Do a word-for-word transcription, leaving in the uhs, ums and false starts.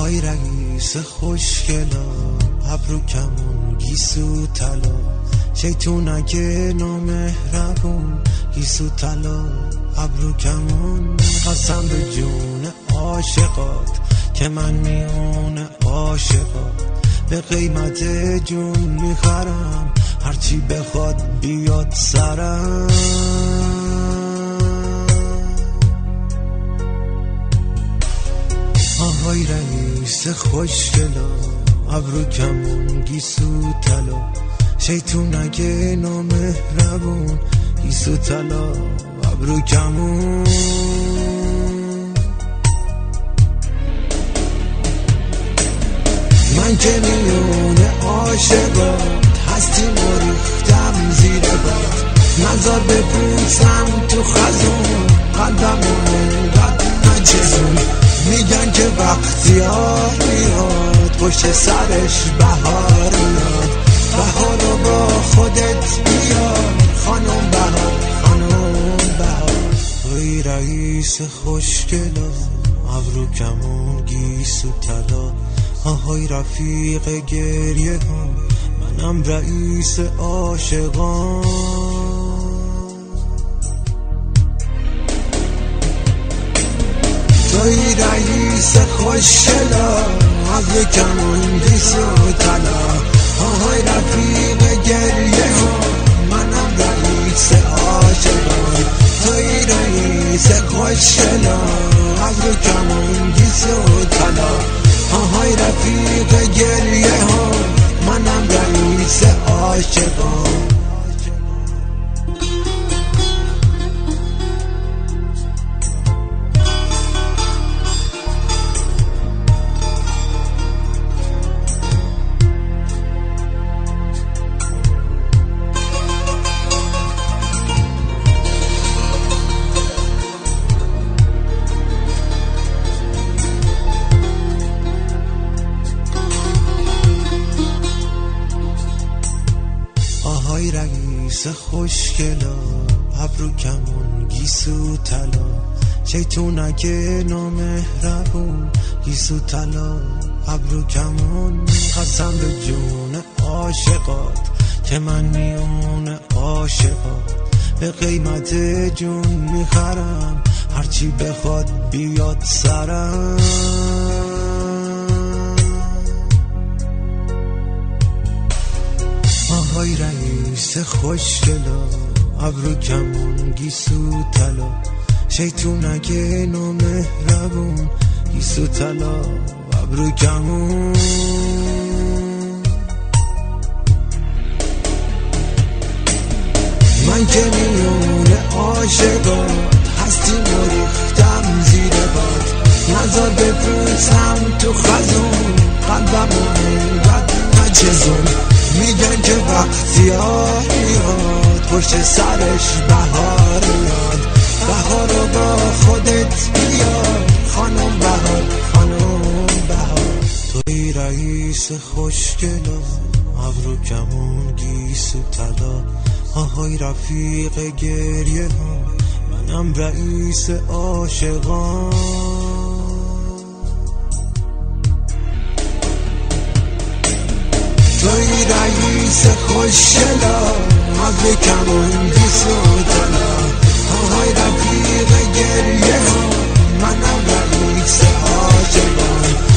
آهای رئیس خوشگلا، ابرو کمون گیسو طلا، شیطونک نامهربون گیسو طلا، ابرو کمون. قسم به جون عاشقات که من میون عاشقات، به قیمت جون میخرم هرچی بخواد بیاد سرم. آهای رئیس خوشگلا، ابرو کمون گیسو طلا، شیطونک نامهربون گیسو طلا، ابرو کمون. من که میون عاشقات هستیم و ریختم زیر باد، نظر بپوسم تو خزون قلبمو انقدر نچزون. میگن که وقتی ها میاد پشت سرش بهار میاد، بهار رو با خودت بیار خانم بهار، خانم بهار. توی رئیس خوشگلا، ابرو کمون گیسو طلا، آهای رفیق گریه ها، منم رئیس عاشقان. توی رئیس خوشگلا، ابرو کمون گیسو طلا، آهای رفیق گریه ها، منم رئیس عاشقان. توی رئیس خوشگلا، ابرو کمون گیسو طلا، آهای رفیق گریه ها، منم رئیس عاشقان. آهای رئیس خوشگلا، ابرو کمون گیسو طلا، شیطونک نامهربون گیسو طلا، ابرو کمون. قسم به جون عاشقات که من میون عاشقات، به قیمت جون میخرم هرچی بخواد بیاد سرم. آهای رئیس خوشگلا، ابرو کمون گیسو طلا، شیطونک نامهربون گیسو طلا، ابرو کمون. من که میون عاشقات هستیم و ریختم زیر باد، نظر بپوسم تو خزون قلبمو انقدر نچزون. میگن که وقتی ها میاد پشت سرش بهار میاد، بهار رو با خودت بیار خانم بهار، خانم بهار. توی رئیس خوشگلا، ابرو کمون گیسو طلا، آهای رفیق گریه ها، منم رئیس عاشقان. توی رئیس خوشگلا، ابرو کمون گیسو طلا، آهای رفیق گریه ها، منم رئیس عاشقان.